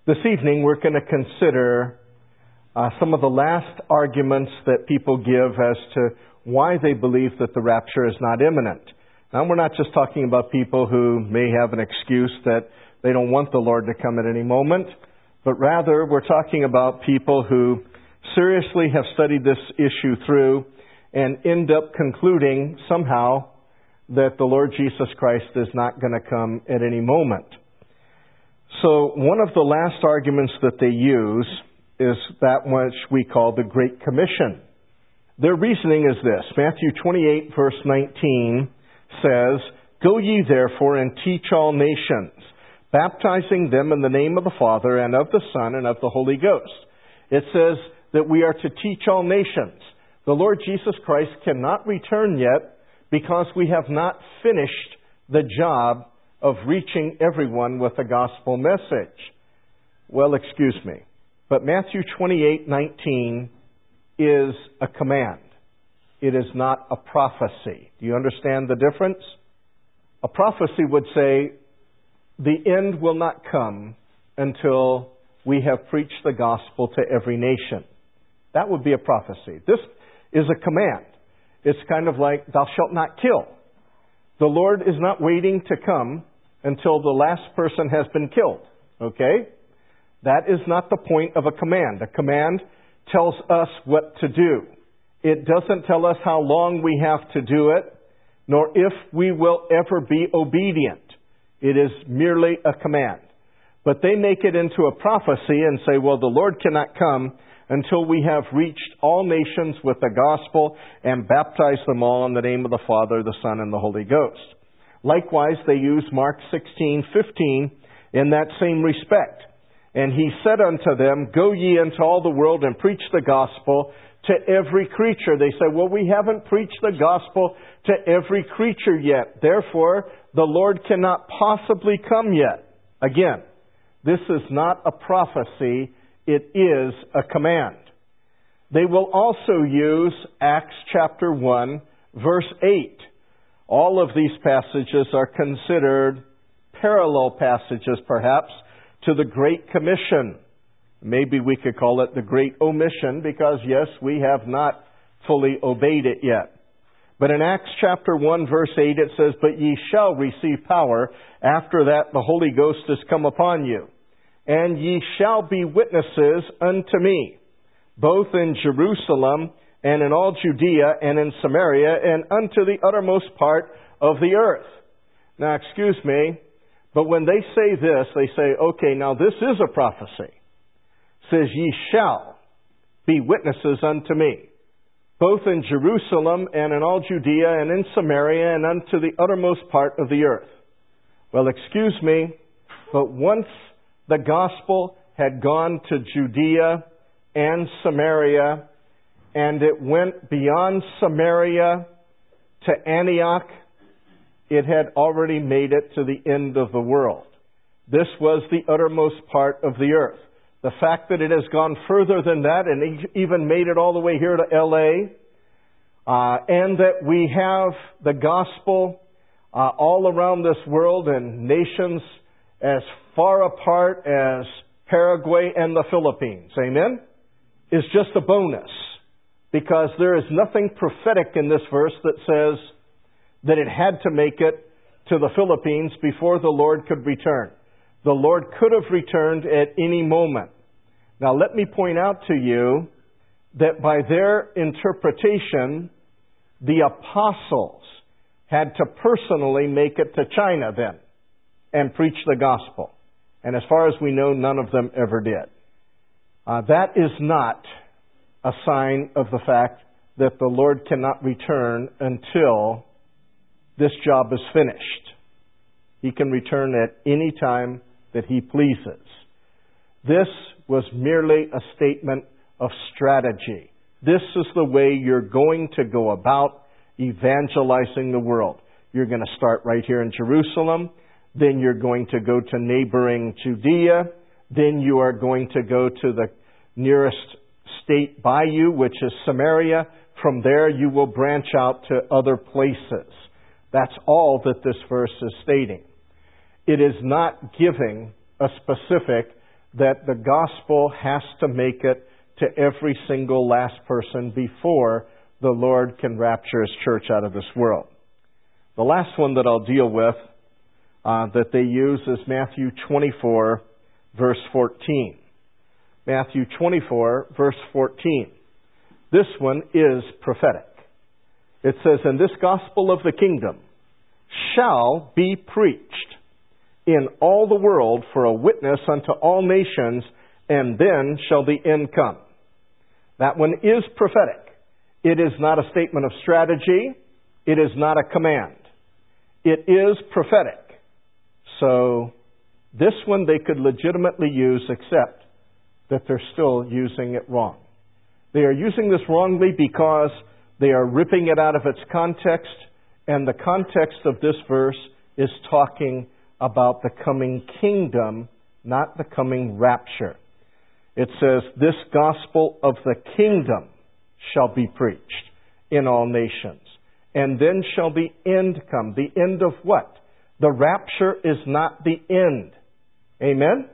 This evening we're going to consider some of the last arguments that people give as to why they believe that the rapture is not imminent. Now we're not just talking about people who may have an excuse that they don't want the Lord to come at any moment, but rather we're talking about people who seriously have studied this issue through and end up concluding somehow that the Lord Jesus Christ is not going to come at any moment. So one of the last arguments that they use is that which we call the Great Commission. Their reasoning is this. Matthew 28 verse 19 says, "Go ye therefore and teach all nations, baptizing them in the name of the Father and of the Son and of the Holy Ghost." It says that we are to teach all nations. The Lord Jesus Christ cannot return yet because we have not finished the job of reaching everyone with the gospel message. Well, excuse me, but Matthew 28:19 is a command. It is not a prophecy. Do you understand the difference? A prophecy would say, the end will not come until we have preached the gospel to every nation. That would be a prophecy. This is a command. It's kind of like, thou shalt not kill. The Lord is not waiting to come until the last person has been killed. Okay? That is not the point of a command. A command tells us what to do. It doesn't tell us how long we have to do it, nor if we will ever be obedient. It is merely a command. But they make it into a prophecy and say, well, the Lord cannot come until we have reached all nations with the gospel and baptized them all in the name of the Father, the Son, and the Holy Ghost. Likewise, they use Mark 16:15 in that same respect. "And he said unto them, Go ye into all the world and preach the gospel to every creature." They say, well, we haven't preached the gospel to every creature yet. Therefore, the Lord cannot possibly come yet. Again, this is not a prophecy. It is a command. They will also use Acts chapter 1, verse 8. All of these passages are considered parallel passages, perhaps, to the Great Commission. Maybe we could call it the Great Omission, because, yes, we have not fully obeyed it yet. But in Acts chapter 1, verse 8, it says, "But ye shall receive power. After that the Holy Ghost is come upon you. And ye shall be witnesses unto me, both in Jerusalem and in all Judea and in Samaria and unto the uttermost part of the earth." Now, excuse me, but when they say this, they say, okay, now this is a prophecy. It says, "Ye shall be witnesses unto me, both in Jerusalem and in all Judea and in Samaria and unto the uttermost part of the earth." Well, excuse me, but once the gospel had gone to Judea and Samaria, and it went beyond Samaria to Antioch, it had already made it to the end of the world. This was the uttermost part of the earth. The fact that it has gone further than that and even made it all the way here to L.A., and that we have the gospel all around this world in nations as far apart as Paraguay and the Philippines, amen, is just a bonus. Because there is nothing prophetic in this verse that says that it had to make it to the Philippines before the Lord could return. The Lord could have returned at any moment. Now let me point out to you that by their interpretation, the apostles had to personally make it to China then and preach the gospel. And as far as we know, none of them ever did. That is not a sign of the fact that the Lord cannot return until this job is finished. He can return at any time that He pleases. This was merely a statement of strategy. This is the way you're going to go about evangelizing the world. You're going to start right here in Jerusalem. Then you're going to go to neighboring Judea. Then you are going to go to the nearest state by you, which is Samaria. From there you will branch out to other places. That's all that this verse is stating. It is not giving a specific that the gospel has to make it to every single last person before the Lord can rapture His church out of this world. The last one that I'll deal with that they use is Matthew 24, verse 14. Matthew 24, verse 14. This one is prophetic. It says, "And this gospel of the kingdom shall be preached in all the world for a witness unto all nations, and then shall the end come." That one is prophetic. It is not a statement of strategy. It is not a command. It is prophetic. So this one they could legitimately use, except that they're still using it wrong. They are using this wrongly because they are ripping it out of its context, and the context of this verse is talking about the coming kingdom, not the coming rapture. It says, "This gospel of the kingdom shall be preached in all nations, and then shall the end come." The end of what? The rapture is not the end. Amen?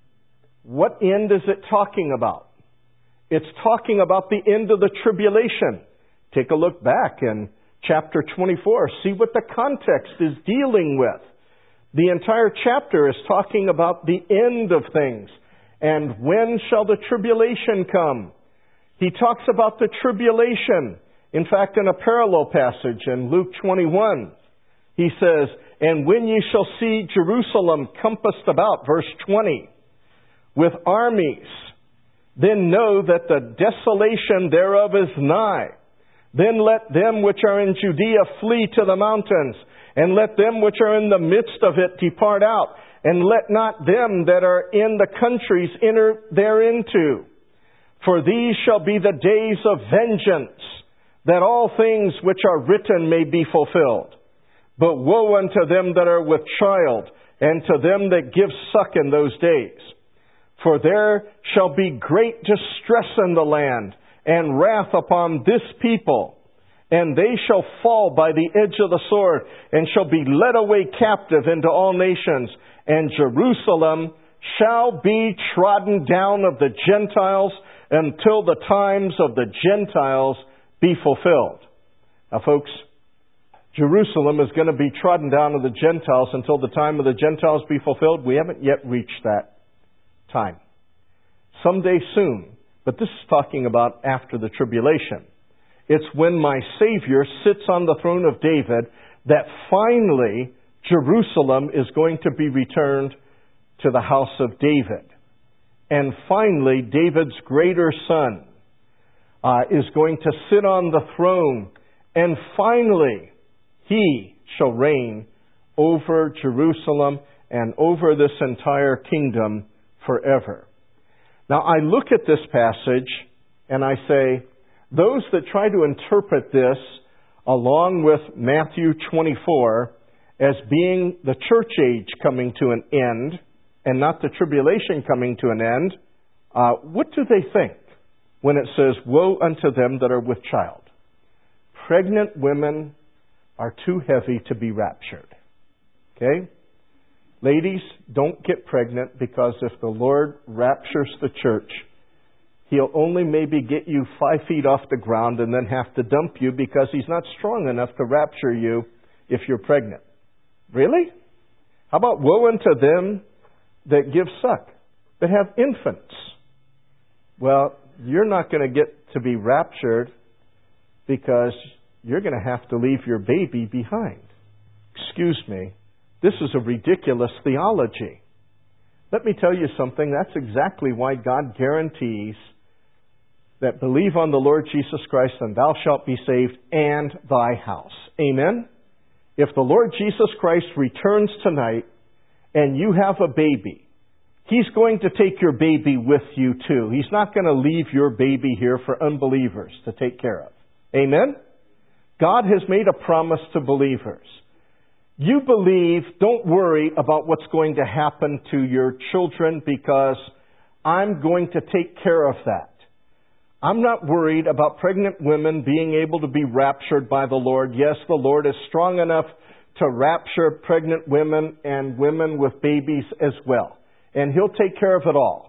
What end is it talking about? It's talking about the end of the tribulation. Take a look back in chapter 24. See what the context is dealing with. The entire chapter is talking about the end of things. And when shall the tribulation come? He talks about the tribulation. In fact, in a parallel passage in Luke 21, he says, "And when ye shall see Jerusalem compassed about," verse 20, "with armies, then know that the desolation thereof is nigh. Then let them which are in Judea flee to the mountains, and let them which are in the midst of it depart out, and let not them that are in the countries enter thereinto. For these shall be the days of vengeance, that all things which are written may be fulfilled. But woe unto them that are with child, and to them that give suck in those days. For there shall be great distress in the land, and wrath upon this people. And they shall fall by the edge of the sword, and shall be led away captive into all nations. And Jerusalem shall be trodden down of the Gentiles, until the times of the Gentiles be fulfilled." Now, folks, Jerusalem is going to be trodden down of the Gentiles until the time of the Gentiles be fulfilled. We haven't yet reached that time. Someday soon. But this is talking about after the tribulation. It's when my Savior sits on the throne of David that finally Jerusalem is going to be returned to the house of David. And finally, David's greater son is going to sit on the throne. And finally, he shall reign over Jerusalem and over this entire kingdom forever. Now, I look at this passage and I say, those that try to interpret this along with Matthew 24 as being the church age coming to an end and not the tribulation coming to an end, what do they think when it says, "Woe unto them that are with child"? Pregnant women are too heavy to be raptured. Okay? Ladies, don't get pregnant, because if the Lord raptures the church, He'll only maybe get you 5 feet off the ground and then have to dump you because He's not strong enough to rapture you if you're pregnant. Really? How about woe unto them that give suck, that have infants? Well, you're not going to get to be raptured because you're going to have to leave your baby behind. Excuse me. This is a ridiculous theology. Let me tell you something. That's exactly why God guarantees that believe on the Lord Jesus Christ and thou shalt be saved and thy house. Amen? If the Lord Jesus Christ returns tonight and you have a baby, He's going to take your baby with you too. He's not going to leave your baby here for unbelievers to take care of. Amen? God has made a promise to believers. You believe, don't worry about what's going to happen to your children because I'm going to take care of that. I'm not worried about pregnant women being able to be raptured by the Lord. Yes, the Lord is strong enough to rapture pregnant women and women with babies as well. And He'll take care of it all.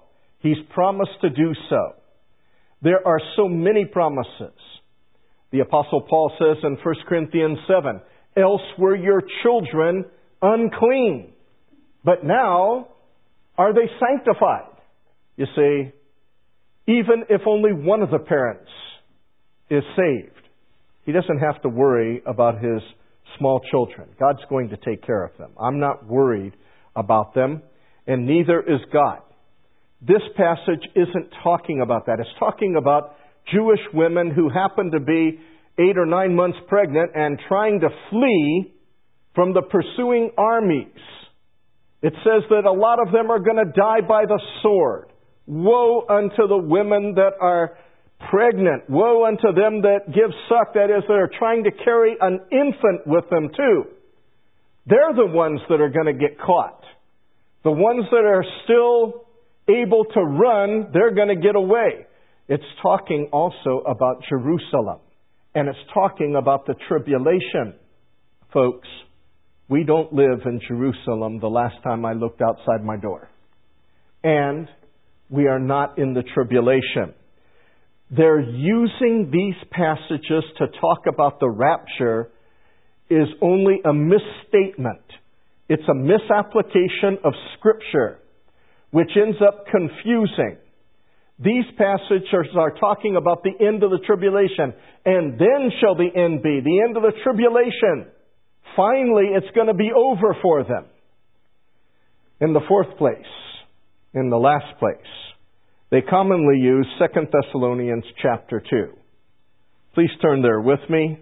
He's promised to do so. There are so many promises. The Apostle Paul says in 1 Corinthians 7, else were your children unclean, but now are they sanctified? You see, even if only one of the parents is saved, he doesn't have to worry about his small children. God's going to take care of them. I'm not worried about them, and neither is God. This passage isn't talking about that. It's talking about Jewish women who happen to be 8 or 9 months pregnant and trying to flee from the pursuing armies. It says that a lot of them are going to die by the sword. Woe unto the women that are pregnant. Woe unto them that give suck, that is, that are trying to carry an infant with them too. They're the ones that are going to get caught. The ones that are still able to run, they're going to get away. It's talking also about Jerusalem. And it's talking about the tribulation. Folks, we don't live in Jerusalem the last time I looked outside my door. And we are not in the tribulation. They're using these passages to talk about the rapture is only a misstatement. It's a misapplication of Scripture, which ends up confusing. These passages are talking about the end of the tribulation. And then shall the end be, the end of the tribulation. Finally, it's going to be over for them. In the fourth place, in the last place, they commonly use 2 Thessalonians chapter 2. Please turn there with me.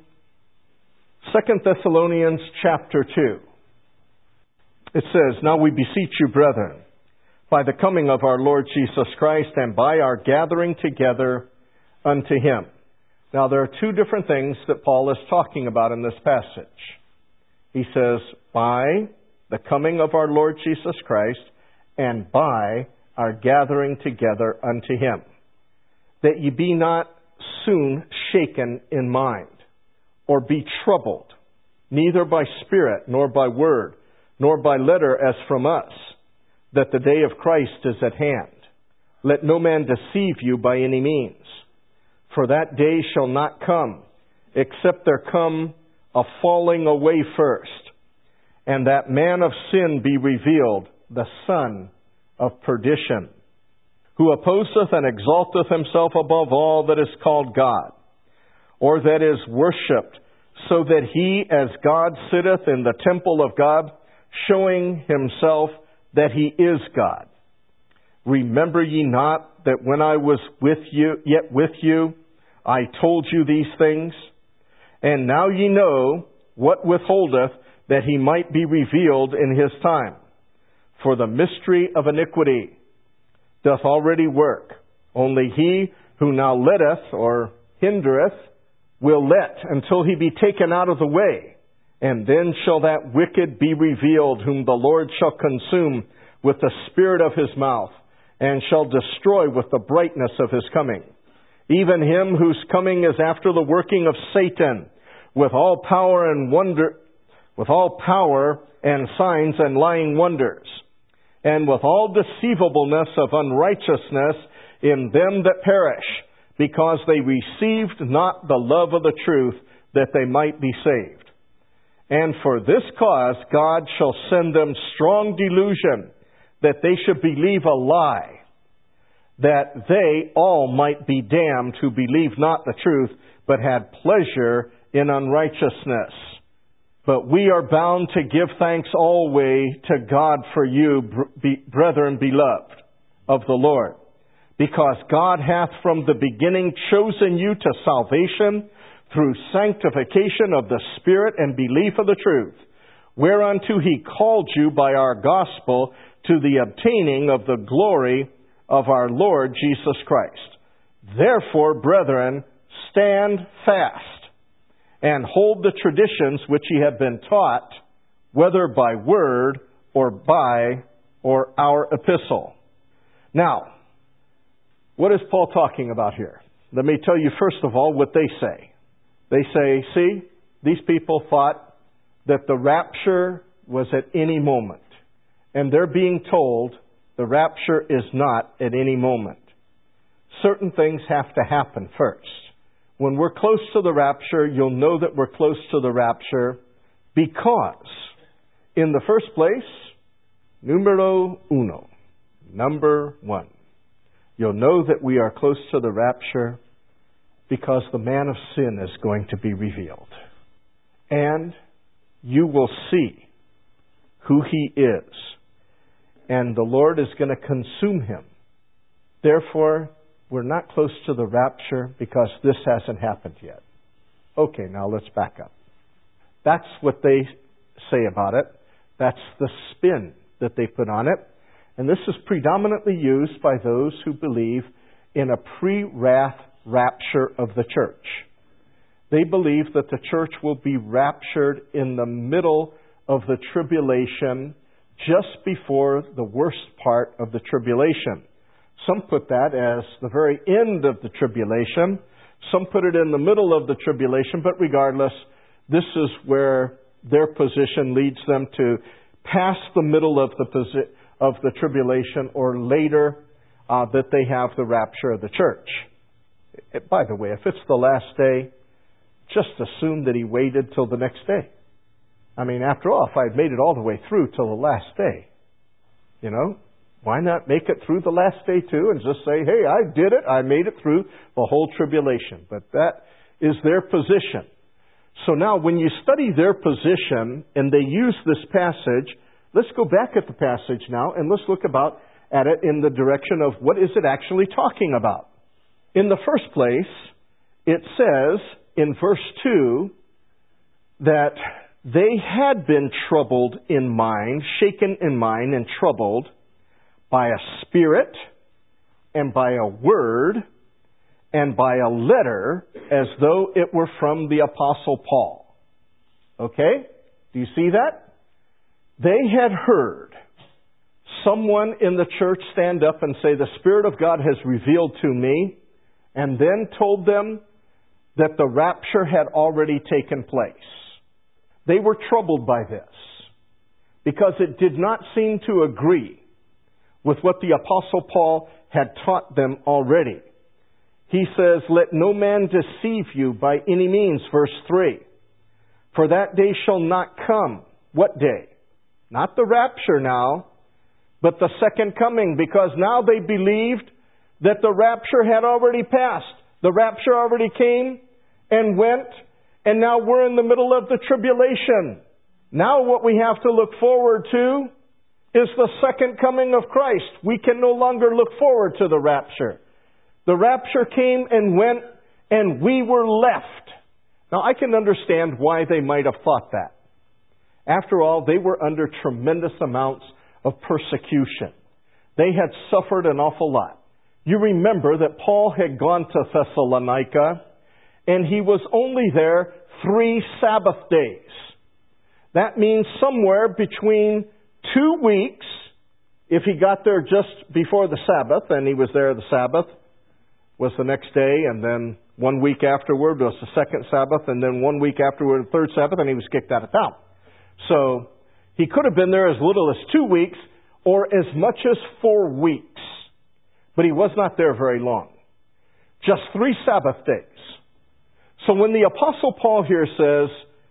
2 Thessalonians chapter 2. It says, now we beseech you, brethren, by the coming of our Lord Jesus Christ and by our gathering together unto Him. Now there are two different things that Paul is talking about in this passage. He says, by the coming of our Lord Jesus Christ and by our gathering together unto Him, that ye be not soon shaken in mind, or be troubled, neither by spirit, nor by word, nor by letter as from us, that the day of Christ is at hand. Let no man deceive you by any means. For that day shall not come, except there come a falling away first, and that man of sin be revealed, the son of perdition, who opposeth and exalteth himself above all that is called God, or that is worshipped, so that he as God sitteth in the temple of God, showing himself that he is God. Remember ye not that when I was yet with you, I told you these things? And now ye know what withholdeth, that he might be revealed in his time. For the mystery of iniquity doth already work. Only he who now letteth or hindereth will let until he be taken out of the way. And then shall that wicked be revealed, whom the Lord shall consume with the spirit of his mouth, and shall destroy with the brightness of his coming. Even him whose coming is after the working of Satan, with all power and wonder, with all power and signs and lying wonders, and with all deceivableness of unrighteousness in them that perish, because they received not the love of the truth, that they might be saved. And for this cause God shall send them strong delusion, that they should believe a lie, that they all might be damned who believed not the truth, but had pleasure in unrighteousness. But we are bound to give thanks always to God for you, brethren beloved of the Lord, because God hath from the beginning chosen you to salvation through sanctification of the Spirit and belief of the truth, whereunto He called you by our gospel to the obtaining of the glory of our Lord Jesus Christ. Therefore, brethren, stand fast, and hold the traditions which ye have been taught, whether by word or by or our epistle. Now, what is Paul talking about here? Let me tell you first of all what they say. They say, see, these people thought that the rapture was at any moment. And they're being told The rapture is not at any moment. Certain things have to happen first. When we're close to the rapture, you'll know that we're close to the rapture because, in the first place, numero uno, number one, you'll know that we are close to the rapture because the man of sin is going to be revealed. And you will see who he is. And the Lord is going to consume him. Therefore, we're not close to the rapture because this hasn't happened yet. Okay, now let's back up. That's what they say about it. That's the spin that they put on it. And this is predominantly used by those who believe in a pre-wrath rapture of the church. They believe that the church will be raptured in the middle of the tribulation, just before the worst part of the tribulation. Some put that as the very end of the tribulation. Some put it in the middle of the tribulation, but regardless, this is where their position leads them to pass the middle of the tribulation, or later that they have the rapture of the church. By the way, if it's the last day, just assume that he waited till the next day. I mean, after all, if I had made it all the way through till the last day, why not make it through the last day too and just say, hey, I did it. I made it through the whole tribulation. But that is their position. So now when you study their position and they use this passage, let's go back at the passage now and let's look at it in the direction of what is it actually talking about. In the first place, it says in verse 2 that they had been troubled in mind, shaken in mind and troubled by a spirit and by a word and by a letter as though it were from the Apostle Paul. Okay? Do you see that? They had heard someone in the church stand up and say, the Spirit of God has revealed to me, and then told them that the rapture had already taken place. They were troubled by this because it did not seem to agree with what the Apostle Paul had taught them already. He says, let no man deceive you by any means, verse 3. For that day shall not come. What day? Not the rapture now, but the second coming, because now they believed that the rapture had already passed. The rapture already came and went, and now we're in the middle of the tribulation. Now what we have to look forward to is the second coming of Christ. We can no longer look forward to the rapture. The rapture came and went, and we were left. Now I can understand why they might have thought that. After all, they were under tremendous amounts of persecution. They had suffered an awful lot. You remember that Paul had gone to Thessalonica, and he was only there 3 Sabbath days. That means somewhere between 2 weeks, if he got there just before the Sabbath, and he was there the Sabbath, was the next day, and then 1 week afterward was the second Sabbath, and then 1 week afterward the third Sabbath, and he was kicked out of town. So he could have been there as little as 2 weeks, or as much as 4 weeks. But he was not there very long. Just 3 Sabbath days. So when the Apostle Paul here says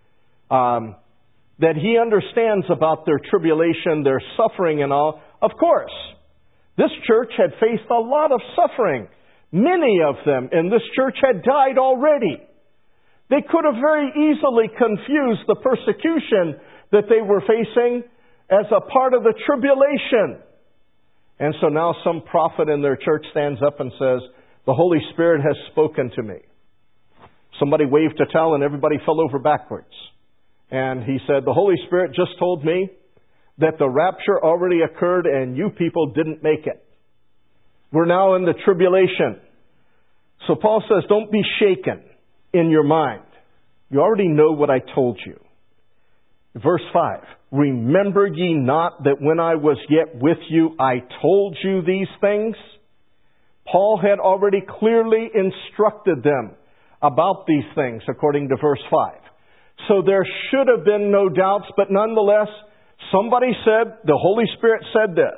that he understands about their tribulation, their suffering and all, of course, this church had faced a lot of suffering. Many of them in this church had died already. They could have very easily confused the persecution that they were facing as a part of the tribulation. And so now some prophet in their church stands up and says, the Holy Spirit has spoken to me. Somebody waved a towel and everybody fell over backwards. And he said, the Holy Spirit just told me that the rapture already occurred and you people didn't make it. We're now in the tribulation. So Paul says, don't be shaken in your mind. You already know what I told you. Verse 5, remember ye not that when I was yet with you, I told you these things? Paul had already clearly instructed them about these things, according to verse 5. So there should have been no doubts, but nonetheless, somebody said, the Holy Spirit said this.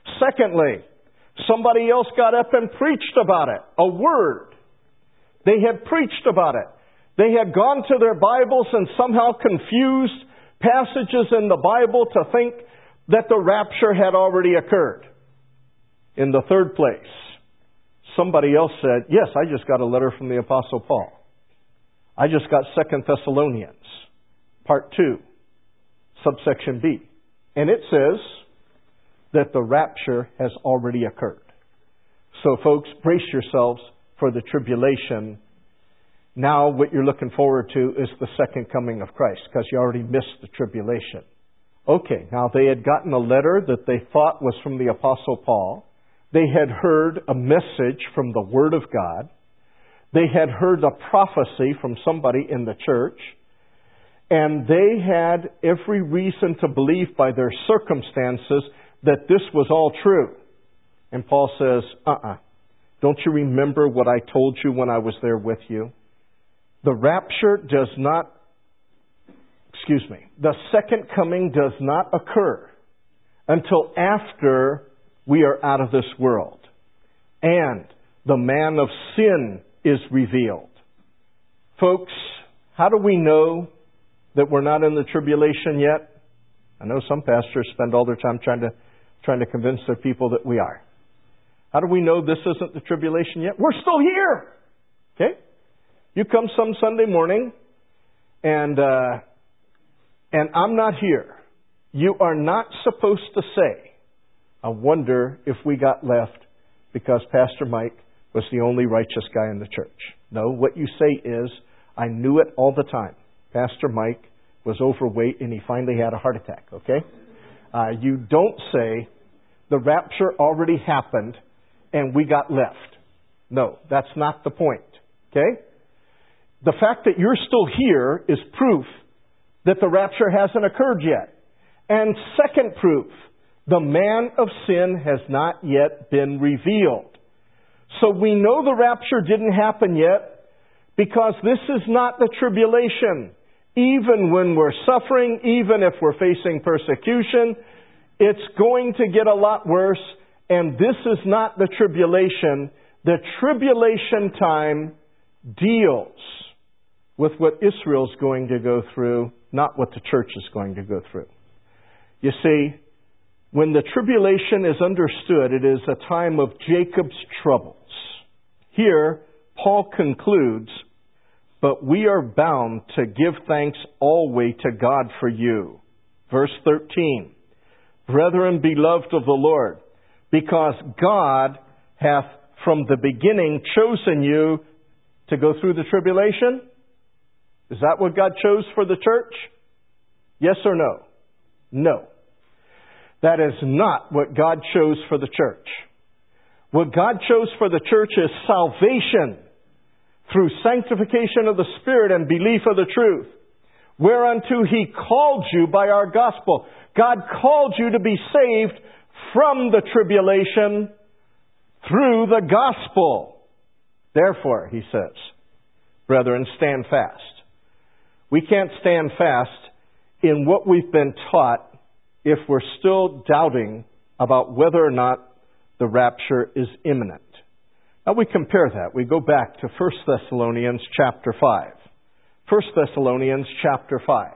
Secondly, somebody else got up and preached about it. A word. They had preached about it. They had gone to their Bibles and somehow confused passages in the Bible to think that the rapture had already occurred. In the third place, somebody else said, yes, I just got a letter from the Apostle Paul. I just got 2 Thessalonians, part 2, subsection B. And it says that the rapture has already occurred. So folks, brace yourselves for the tribulation. Now what you're looking forward to is the second coming of Christ, because you already missed the tribulation. Okay, now they had gotten a letter that they thought was from the Apostle Paul. They had heard a message from the Word of God. They had heard a prophecy from somebody in the church. And they had every reason to believe by their circumstances that this was all true. And Paul says, don't you remember what I told you when I was there with you? The rapture does not, the second coming does not occur until after we are out of this world. And the man of sin is revealed. Folks, how do we know that we're not in the tribulation yet? I know some pastors spend all their time trying to convince their people that we are. How do we know this isn't the tribulation yet? We're still here. Okay? You come some Sunday morning and I'm not here. You are not supposed to say, I wonder if we got left because Pastor Mike was the only righteous guy in the church. No, what you say is, I knew it all the time. Pastor Mike was overweight and he finally had a heart attack, okay? You don't say, the rapture already happened and we got left. No, that's not the point, okay? The fact that you're still here is proof that the rapture hasn't occurred yet. And second proof, the man of sin has not yet been revealed. So we know the rapture didn't happen yet because this is not the tribulation. Even when we're suffering, even if we're facing persecution, it's going to get a lot worse. And this is not the tribulation. The tribulation time deals with what Israel's going to go through, not what the church is going to go through. You see, when the tribulation is understood, it is a time of Jacob's troubles. Here, Paul concludes, but we are bound to give thanks always to God for you. Verse 13, brethren beloved of the Lord, because God hath from the beginning chosen you to go through the tribulation. Is that what God chose for the church? Yes or no? No. That is not what God chose for the church. What God chose for the church is salvation through sanctification of the Spirit and belief of the truth, whereunto He called you by our gospel. God called you to be saved from the tribulation through the gospel. Therefore, he says, brethren, stand fast. We can't stand fast in what we've been taught if we're still doubting about whether or not the rapture is imminent. Now we compare that. We go back to 1 Thessalonians chapter 5. 1 Thessalonians chapter 5.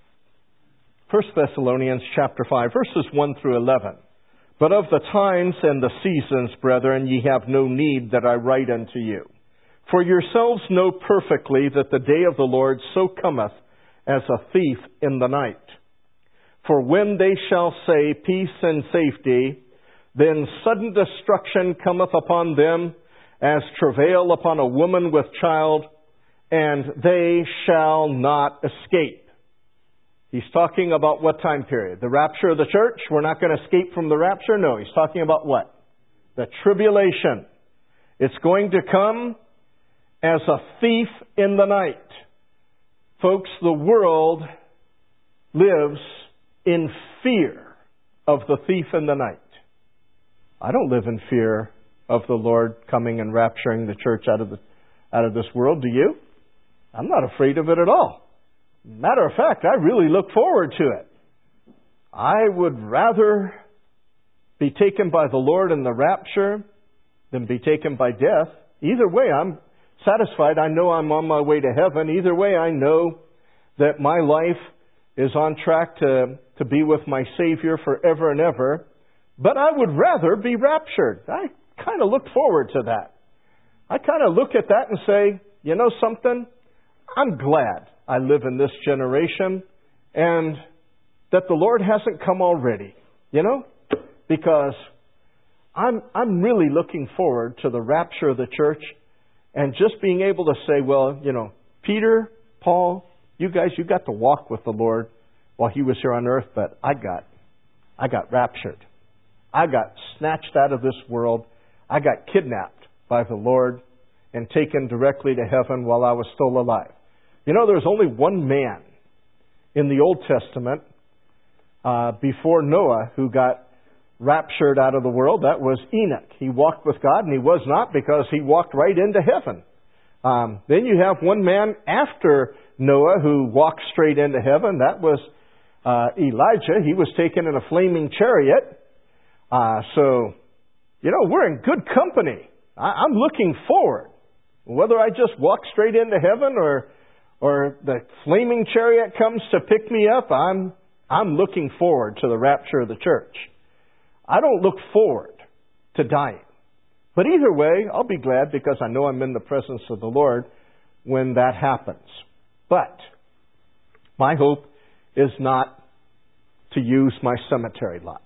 1 Thessalonians chapter 5, verses 1 through 11. But of the times and the seasons, brethren, ye have no need that I write unto you. For yourselves know perfectly that the day of the Lord so cometh as a thief in the night. For when they shall say peace and safety, then sudden destruction cometh upon them, as travail upon a woman with child, and they shall not escape. He's talking about what time period? The rapture of the church? We're not going to escape from the rapture? No, he's talking about what? The tribulation. It's going to come as a thief in the night. Folks, the world lives in fear of the thief in the night. I don't live in fear of the Lord coming and rapturing the church out of this world. Do you? I'm not afraid of it at all. Matter of fact, I really look forward to it. I would rather be taken by the Lord in the rapture than be taken by death. Either way, I'm satisfied. I know I'm on my way to heaven. Either way, I know that my life is on track to be with my Savior forever and ever. But I would rather be raptured. I kind of look forward to that. I kind of look at that and say, you know something? I'm glad I live in this generation and that the Lord hasn't come already, you know? Because I'm really looking forward to the rapture of the church and just being able to say, well, you know, Peter, Paul, you guys, you got to walk with the Lord while He was here on earth, but I got raptured. I got snatched out of this world. I got kidnapped by the Lord and taken directly to heaven while I was still alive. You know, there's only one man in the Old Testament before Noah who got raptured out of the world. That was Enoch. He walked with God, and he was not because he walked right into heaven. Then you have one man after Noah who walked straight into heaven. That was Elijah. He was taken in a flaming chariot. So, you know, we're in good company. I'm looking forward. Whether I just walk straight into heaven or the flaming chariot comes to pick me up, I'm looking forward to the rapture of the church. I don't look forward to dying. But either way, I'll be glad because I know I'm in the presence of the Lord when that happens. But my hope is not to use my cemetery lot.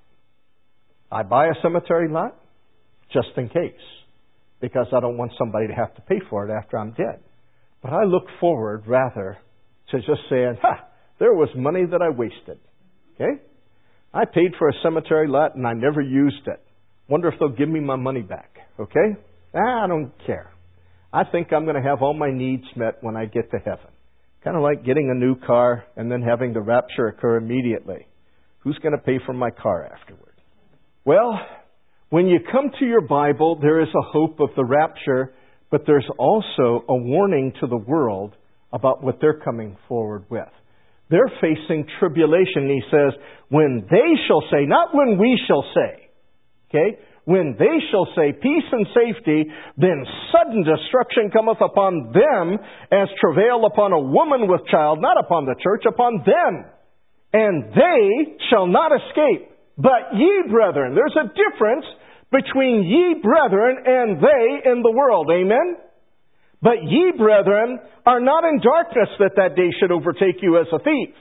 I buy a cemetery lot just in case, because I don't want somebody to have to pay for it after I'm dead. But I look forward rather to just saying, there was money that I wasted. Okay? I paid for a cemetery lot and I never used it. Wonder if they'll give me my money back. Okay? I don't care. I think I'm going to have all my needs met when I get to heaven. Kind of like getting a new car and then having the rapture occur immediately. Who's going to pay for my car afterward? Well, when you come to your Bible, there is a hope of the rapture, but there's also a warning to the world about what they're coming forward with. They're facing tribulation. He says, when they shall say, not when we shall say, okay? When they shall say peace and safety, then sudden destruction cometh upon them as travail upon a woman with child, not upon the church, upon them. And they shall not escape. But ye brethren, there's a difference between ye brethren and they in the world. Amen? But ye brethren are not in darkness that day should overtake you as a thief.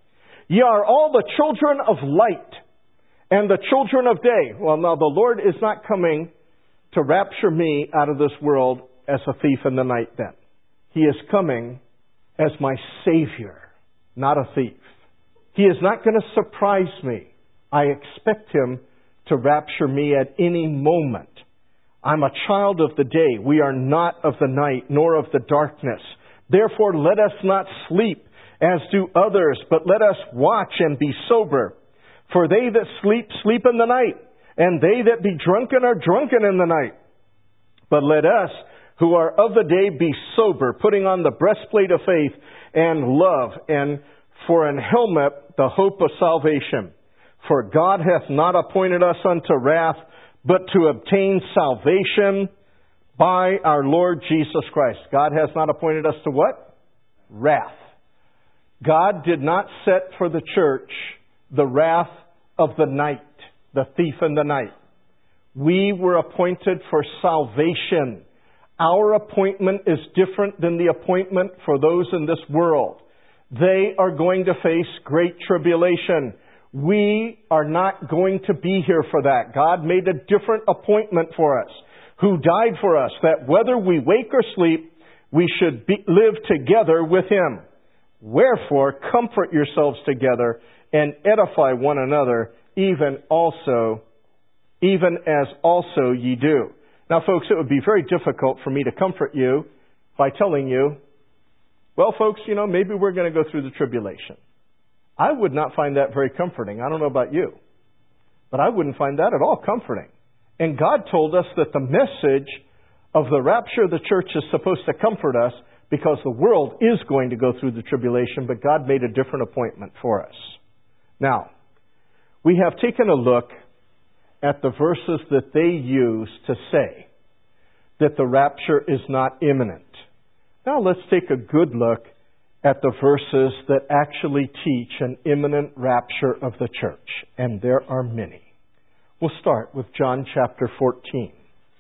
Ye are all the children of light and the children of day. Well, now the Lord is not coming to rapture me out of this world as a thief in the night then. He is coming as my Savior, not a thief. He is not going to surprise me. I expect Him to rapture me at any moment. I'm a child of the day. We are not of the night, nor of the darkness. Therefore, let us not sleep as do others, but let us watch and be sober. For they that sleep, sleep in the night, and they that be drunken are drunken in the night. But let us, who are of the day, be sober, putting on the breastplate of faith and love, and for an helmet, the hope of salvation. For God hath not appointed us unto wrath, but to obtain salvation by our Lord Jesus Christ. God has not appointed us to what? Wrath. God did not set for the church the wrath of the night, the thief in the night. We were appointed for salvation. Our appointment is different than the appointment for those in this world. They are going to face great tribulation. We are not going to be here for that. God made a different appointment for us, who died for us, that whether we wake or sleep, we should live together with Him. Wherefore, comfort yourselves together and edify one another, even as also ye do. Now, folks, it would be very difficult for me to comfort you by telling you, well, folks, maybe we're going to go through the tribulation. I would not find that very comforting. I don't know about you, but I wouldn't find that at all comforting. And God told us that the message of the rapture of the church is supposed to comfort us because the world is going to go through the tribulation, but God made a different appointment for us. Now, we have taken a look at the verses that they use to say that the rapture is not imminent. Now let's take a good look at the verses that actually teach an imminent rapture of the church. And there are many. We'll start with John chapter 14.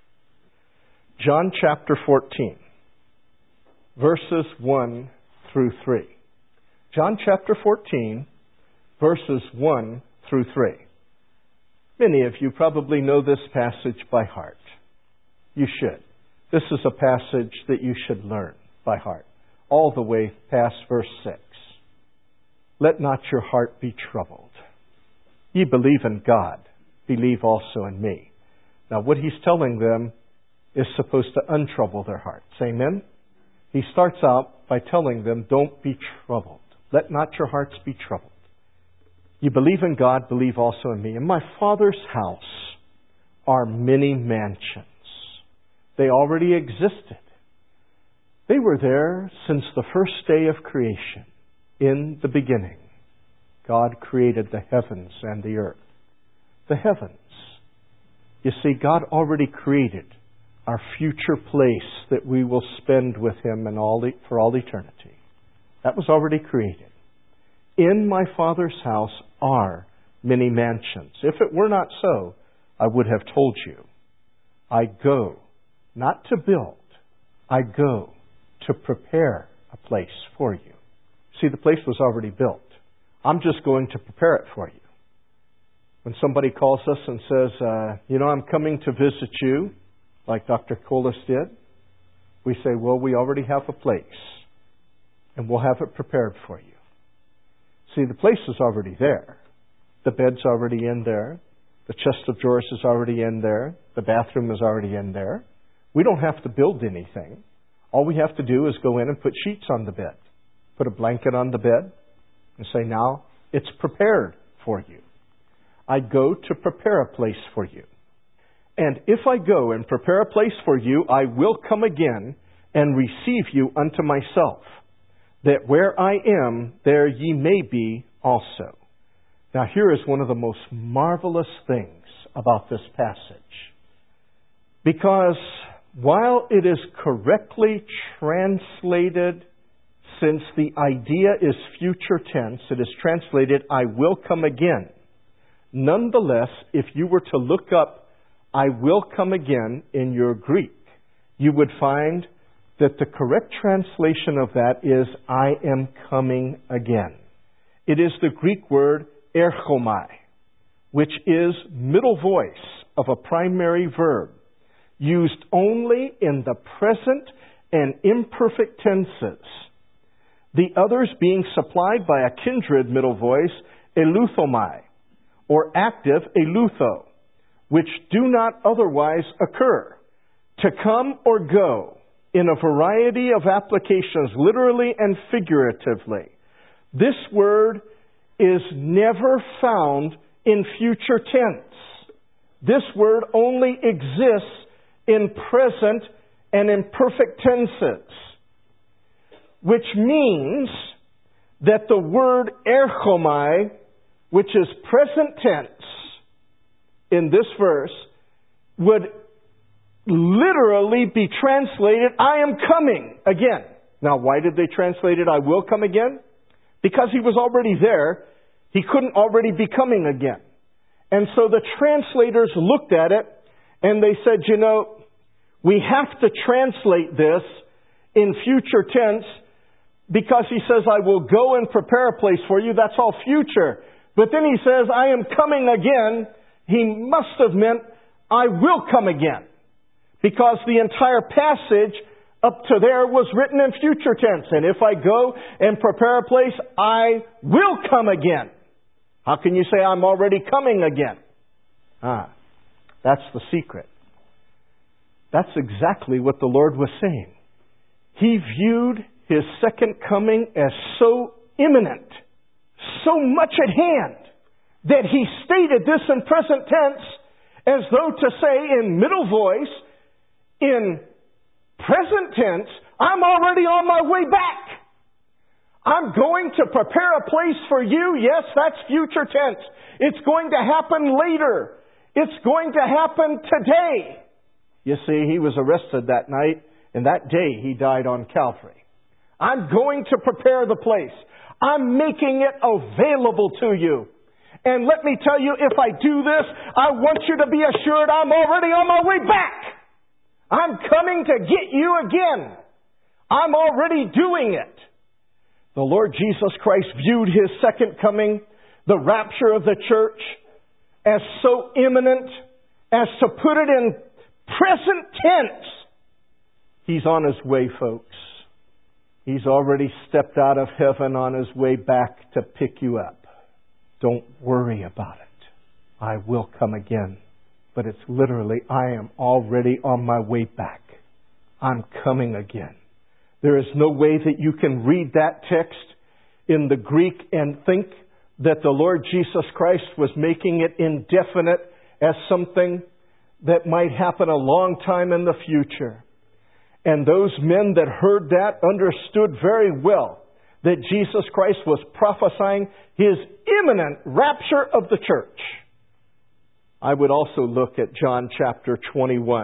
John chapter 14, verses 1 through 3. John chapter 14, verses 1 through 3. Many of you probably know this passage by heart. You should. This is a passage that you should learn by heart, all the way past verse 6. Let not your heart be troubled. Ye believe in God, believe also in me. Now what he's telling them is supposed to untrouble their hearts. Amen? He starts out by telling them, don't be troubled. Let not your hearts be troubled. You believe in God, believe also in me. In my Father's house are many mansions. They already existed. They were there since the first day of creation. In the beginning, God created the heavens and the earth. The heavens. You see, God already created our future place that we will spend with Him for all eternity. That was already created. In my Father's house are many mansions. If it were not so, I would have told you. I go not to build. I go to prepare a place for you. See, the place was already built. I'm just going to prepare it for you. When somebody calls us and says, I'm coming to visit you, like Dr. Colas did, we say, well, we already have a place, and we'll have it prepared for you. See, the place is already there. The bed's already in there. The chest of drawers is already in there. The bathroom is already in there. We don't have to build anything. All we have to do is go in and put sheets on the bed, put a blanket on the bed, and say, now it's prepared for you. I go to prepare a place for you. And if I go and prepare a place for you, I will come again and receive you unto myself, that where I am, there ye may be also. Now here is one of the most marvelous things about this passage. Because while it is correctly translated, since the idea is future tense, it is translated, I will come again. Nonetheless, if you were to look up I will come again in your Greek, you would find that the correct translation of that is I am coming again. It is the Greek word erchomai, which is middle voice of a primary verb, used only in the present and imperfect tenses. The others being supplied by a kindred middle voice, eleuthomai, or active eleutho, which do not otherwise occur, to come or go in a variety of applications, literally and figuratively. This word is never found in future tense. This word only exists in present and imperfect tenses, which means that the word erchomai, which is present tense, in this verse would literally be translated, I am coming again. Now, why did they translate it, I will come again? Because he was already there. He couldn't already be coming again. And so the translators looked at it and they said, we have to translate this in future tense because he says, I will go and prepare a place for you. That's all future. But then he says, I am coming again. He must have meant, I will come again. Because the entire passage up to there was written in future tense. And if I go and prepare a place, I will come again. How can you say I'm already coming again? That's the secret. That's exactly what the Lord was saying. He viewed His second coming as so imminent, so much at hand, that He stated this in present tense as though to say in middle voice, in present tense, I'm already on my way back. I'm going to prepare a place for you. Yes, that's future tense. It's going to happen later. It's going to happen today. You see, he was arrested that night, and that day he died on Calvary. I'm going to prepare the place. I'm making it available to you. And let me tell you, if I do this, I want you to be assured I'm already on my way back. I'm coming to get you again. I'm already doing it. The Lord Jesus Christ viewed His second coming, the rapture of the church, as so imminent as to put it in present tense. He's on His way, folks. He's already stepped out of heaven on His way back to pick you up. Don't worry about it. I will come again. But it's literally, I am already on my way back. I'm coming again. There is no way that you can read that text in the Greek and think that the Lord Jesus Christ was making it indefinite as something that might happen a long time in the future. And those men that heard that understood very well that Jesus Christ was prophesying His imminent rapture of the church. I would also look at John chapter 21.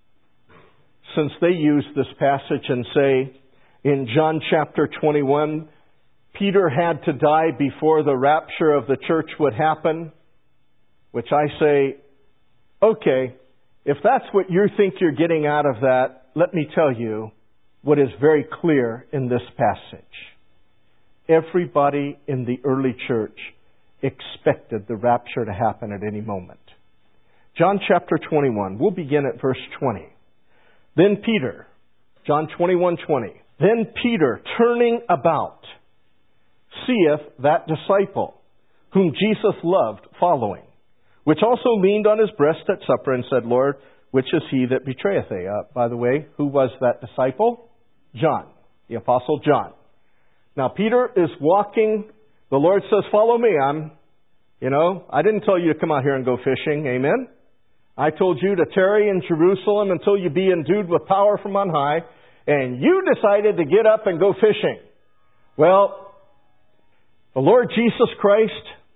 Since they use this passage and say, in John chapter 21, Peter had to die before the rapture of the church would happen, which I say, okay, if that's what you think you're getting out of that, let me tell you what is very clear in this passage. Everybody in the early church expected the rapture to happen at any moment. John chapter 21, we'll begin at verse 20. Then Peter, John 21:20. Then Peter, turning about, seeth that disciple whom Jesus loved following, which also leaned on his breast at supper and said, Lord, which is he that betrayeth thee? By the way, who was that disciple? John, the Apostle John. Now Peter is walking. The Lord says, follow me. I didn't tell you to come out here and go fishing. Amen? I told you to tarry in Jerusalem until you be endued with power from on high. And you decided to get up and go fishing. Well, the Lord Jesus Christ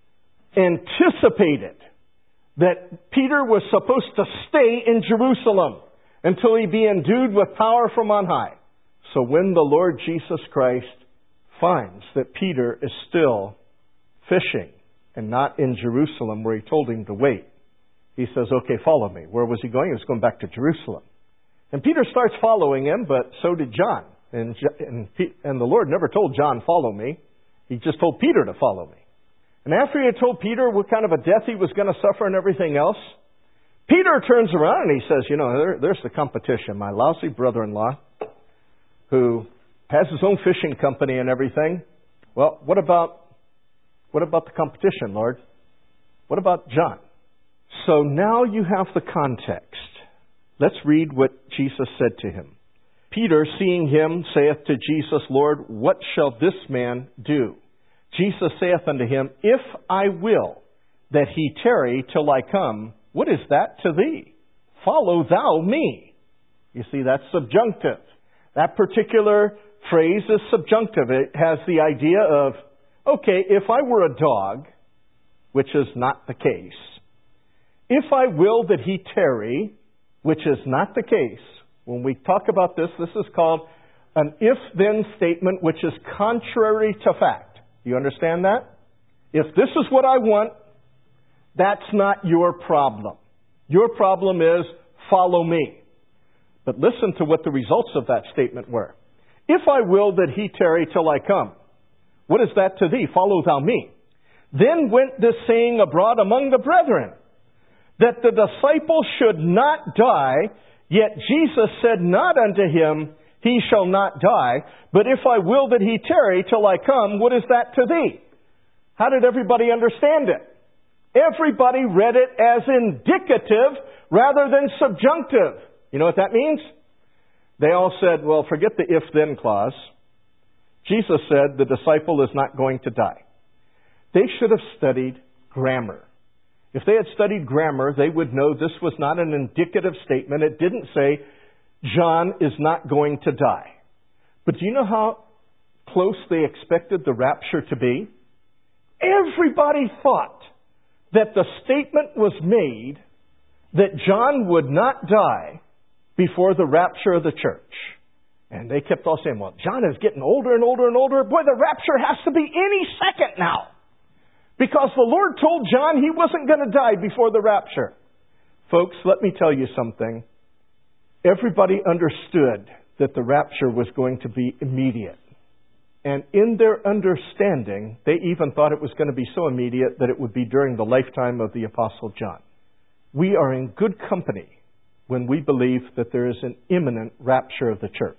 anticipated that Peter was supposed to stay in Jerusalem until he be endued with power from on high. So when the Lord Jesus Christ finds that Peter is still fishing and not in Jerusalem where He told him to wait, He says, okay, follow me. Where was he going? He was going back to Jerusalem. And Peter starts following him, but so did John. And the Lord never told John, follow me. He just told Peter to follow me. And after He had told Peter what kind of a death he was going to suffer and everything else, Peter turns around and he says, there's the competition. My lousy brother-in-law, who has his own fishing company and everything. Well, what about the competition, Lord? What about John? So now you have the context. Let's read what Jesus said to him. Peter, seeing him, saith to Jesus, Lord, what shall this man do? Jesus saith unto him, If I will that he tarry till I come, what is that to thee? Follow thou me. You see, that's subjunctive. That particular phrase is subjunctive. It has the idea of, okay, if I were a dog, which is not the case, if I will that he tarry, which is not the case. When we talk about this, this is called an if-then statement, which is contrary to fact. Do you understand that? If this is what I want, that's not your problem. Your problem is, follow me. But listen to what the results of that statement were. If I will that he tarry till I come, what is that to thee? Follow thou me. Then went this saying abroad among the brethren, that the disciple should not die, yet Jesus said not unto him, he shall not die, but if I will that he tarry till I come, what is that to thee? How did everybody understand it? Everybody read it as indicative rather than subjunctive. You know what that means? They all said, well, forget the if-then clause. Jesus said the disciple is not going to die. They should have studied grammar. If they had studied grammar, they would know this was not an indicative statement. It didn't say, John is not going to die. But do you know how close they expected the rapture to be? Everybody thought that the statement was made that John would not die before the rapture of the church. And they kept all saying, well, John is getting older and older and older. Boy, the rapture has to be any second now. Because the Lord told John he wasn't going to die before the rapture. Folks, let me tell you something. Everybody understood that the rapture was going to be immediate. And in their understanding, they even thought it was going to be so immediate that it would be during the lifetime of the Apostle John. We are in good company when we believe that there is an imminent rapture of the church.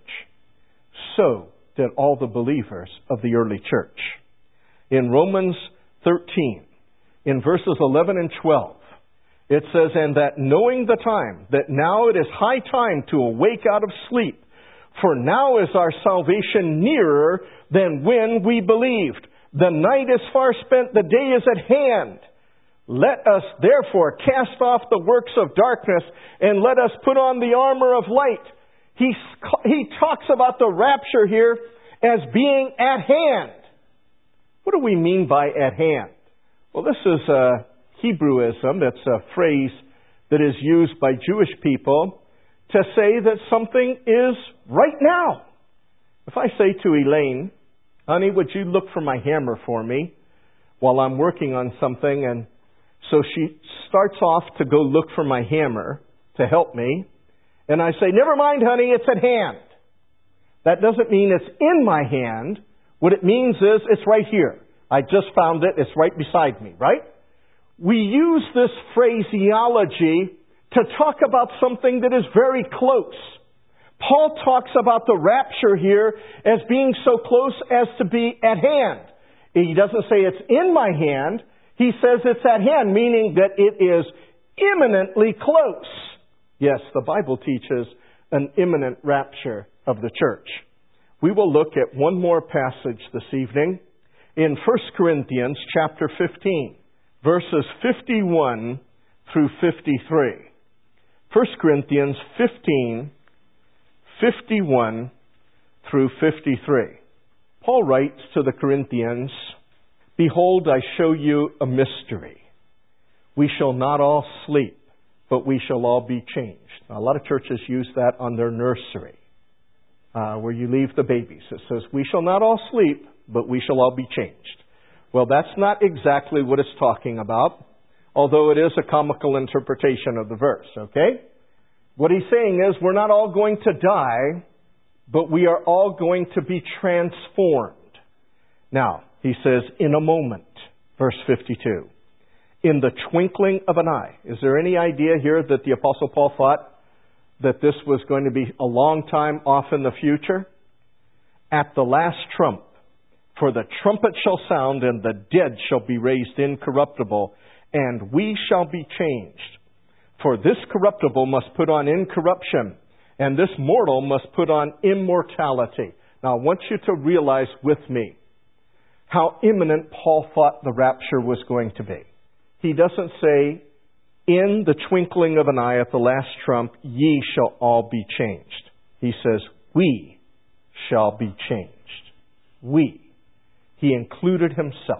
So did all the believers of the early church. In Romans 13, in verses 11 and 12, it says, and that knowing the time, that now it is high time to awake out of sleep, for now is our salvation nearer than when we believed. The night is far spent, the day is at hand. Let us therefore cast off the works of darkness and let us put on the armor of light. He talks about the rapture here as being at hand. What do we mean by at hand? Well, this is a Hebrewism. It's a phrase that is used by Jewish people to say that something is right now. If I say to Elaine, honey, would you look for my hammer for me while I'm working on something? And so she starts off to go look for my hammer to help me. And I say, never mind, honey, it's at hand. That doesn't mean it's in my hand. What it means is it's right here. I just found it. It's right beside me, right? We use this phraseology to talk about something that is very close. Paul talks about the rapture here as being so close as to be at hand. He doesn't say it's in my hand. He says it's at hand, meaning that it is imminently close. Yes, the Bible teaches an imminent rapture of the church. We will look at one more passage this evening in 1 Corinthians chapter 15, verses 51 through 53. 1 Corinthians 15, 51 through 53. Paul writes to the Corinthians, behold, I show you a mystery. We shall not all sleep, but we shall all be changed. Now, a lot of churches use that on their nursery, where you leave the babies. It says, we shall not all sleep, but we shall all be changed. Well, that's not exactly what it's talking about, although it is a comical interpretation of the verse, okay? What he's saying is we're not all going to die, but we are all going to be transformed. Now, he says, in a moment, verse 52, in the twinkling of an eye. Is there any idea here that the Apostle Paul thought that this was going to be a long time off in the future? At the last trump, for the trumpet shall sound, and the dead shall be raised incorruptible, and we shall be changed. For this corruptible must put on incorruption, and this mortal must put on immortality. Now, I want you to realize with me how imminent Paul thought the rapture was going to be. He doesn't say, in the twinkling of an eye at the last trump, ye shall all be changed. He says, we shall be changed. We. He included himself.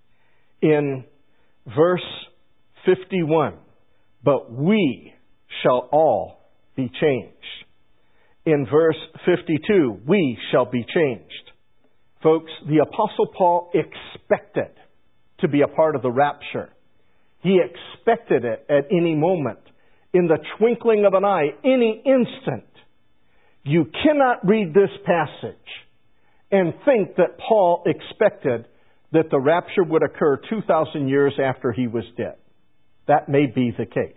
In verse 51, but we shall all be changed. In verse 52, we shall be changed. Folks, the Apostle Paul expected to be a part of the rapture. He expected it at any moment, in the twinkling of an eye, any instant. You cannot read this passage and think that Paul expected that the rapture would occur 2,000 years after he was dead. That may be the case.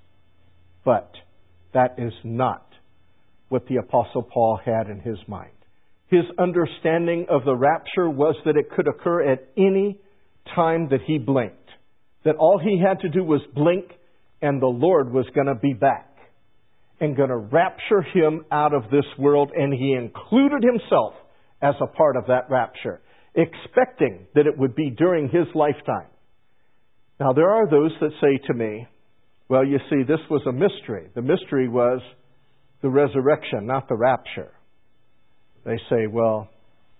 But that is not what the Apostle Paul had in his mind. His understanding of the rapture was that it could occur at any time that he blinked. That all he had to do was blink and the Lord was going to be back and going to rapture him out of this world, and he included himself as a part of that rapture, expecting that it would be during his lifetime. Now, there are those that say to me, well, you see, this was a mystery. The mystery was the resurrection, not the rapture. They say, well,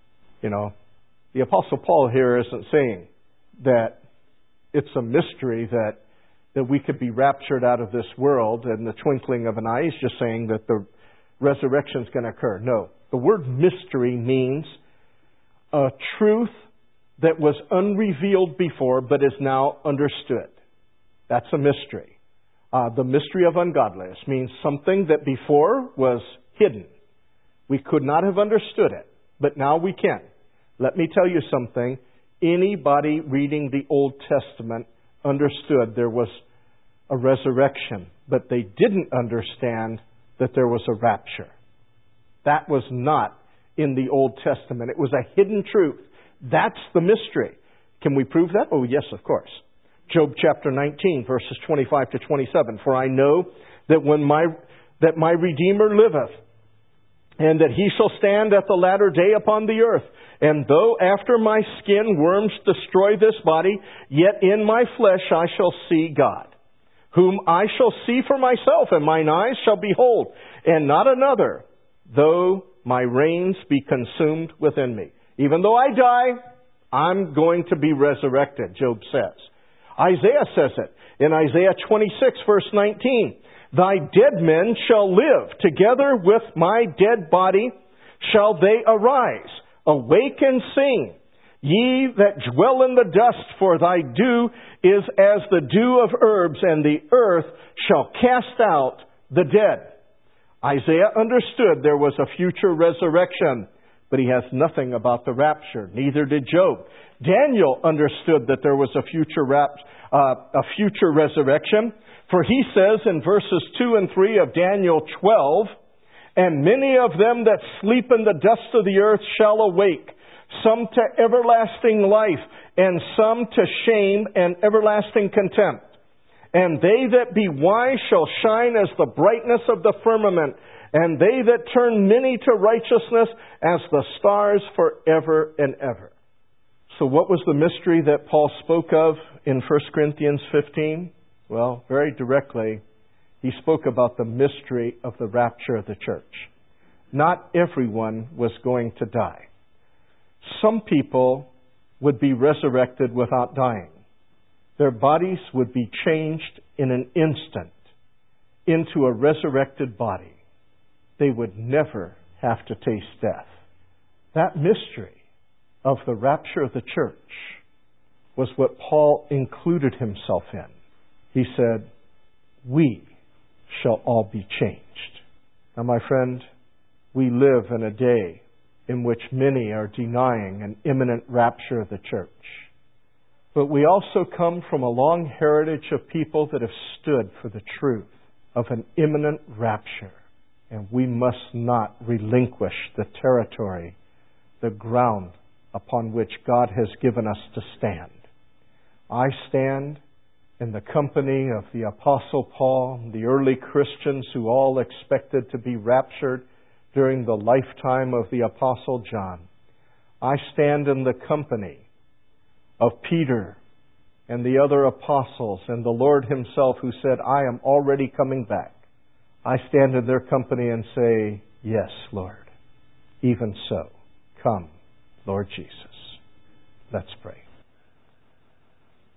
the Apostle Paul here isn't saying that it's a mystery that that we could be raptured out of this world in the twinkling of an eye. He's just saying that the resurrection is going to occur. No. The word mystery means a truth that was unrevealed before but is now understood. That's a mystery. The mystery of ungodliness means something that before was hidden. We could not have understood it, but now we can. Let me tell you something. Anybody reading the Old Testament understood there was a resurrection, but they didn't understand that there was a rapture. That was not in the Old Testament. It was a hidden truth. That's the mystery. Can we prove that? Oh, yes, of course. Job chapter 19, verses 25 to 27. For I know that my Redeemer liveth, and that He shall stand at the latter day upon the earth. And though after my skin worms destroy this body, yet in my flesh I shall see God, whom I shall see for myself, and mine eyes shall behold, and not another, though my reins be consumed within me. Even though I die, I'm going to be resurrected, Job says. Isaiah says it in Isaiah 26, verse 19. Thy dead men shall live, together with my dead body shall they arise. Awake and sing, ye that dwell in the dust, for thy dew is as the dew of herbs, and the earth shall cast out the dead. Isaiah understood there was a future resurrection, but he has nothing about the rapture. Neither did Job. Daniel understood that there was a future resurrection, for he says in verses 2 and 3 of Daniel 12, and many of them that sleep in the dust of the earth shall awake, some to everlasting life, and some to shame and everlasting contempt. And they that be wise shall shine as the brightness of the firmament, and they that turn many to righteousness as the stars forever and ever. So what was the mystery that Paul spoke of in 1 Corinthians 15? Well, very directly, he spoke about the mystery of the rapture of the church. Not everyone was going to die. Some people would be resurrected without dying. Their bodies would be changed in an instant into a resurrected body. They would never have to taste death. That mystery of the rapture of the church was what Paul included himself in. He said, we shall all be changed. Now, my friend, we live in a day in which many are denying an imminent rapture of the church. But we also come from a long heritage of people that have stood for the truth of an imminent rapture. And we must not relinquish the territory, the ground upon which God has given us to stand. I stand in the company of the Apostle Paul, the early Christians who all expected to be raptured during the lifetime of the Apostle John. I stand in the company of Peter and the other apostles and the Lord Himself who said, I am already coming back. I stand in their company and say, yes, Lord, even so. Come, Lord Jesus. Let's pray.